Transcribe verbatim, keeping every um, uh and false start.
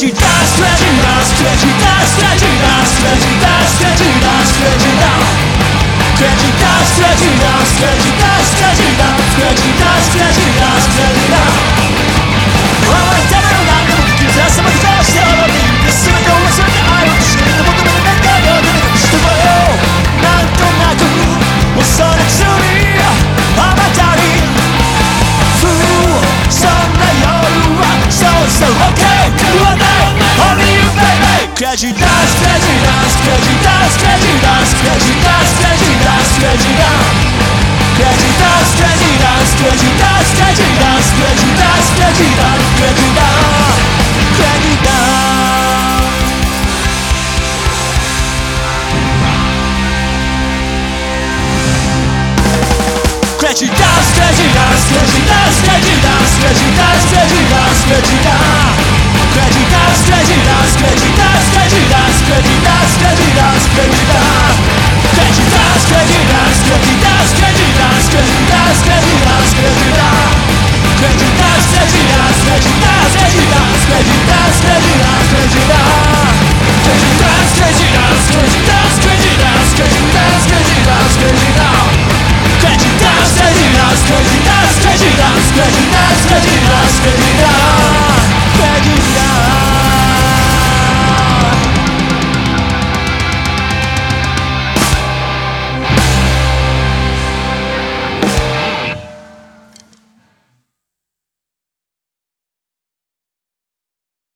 Creditas, creditas, creditas, creditas, creditas, creditas, creditas. Creditas, creditas, creditas, creditas, creditas, creditas, creditas. Oh, I never know that we can test some of the best of our lives. Some of the ones that I don't see, the one that we make that other than just the way. なんとなく恐れずにあまたにふうそんな夜はそうそう OK 言わない Only you baby Creditas, creditas, creditas, creditas, creditas, creditas, creditas. Creditas, creditas, creditas, creditas, creditas, creditas, creditas, creditas. Creditas, creditas, creditas, creditas, creditas, creditas, creditas. Creditas, creditas, creditas, creditas, creditas, creditas, creditas. Creditas, creditas, creditas, creditas, creditas, creditas, creditas. Creditas, creditas, creditas, creditas, creditas, creditas, creditas. Creditas, creditas, creditas, creditas, creditas, creditas, creditas. Creditas, creditas, creditas, creditas, creditas, creditas, creditas.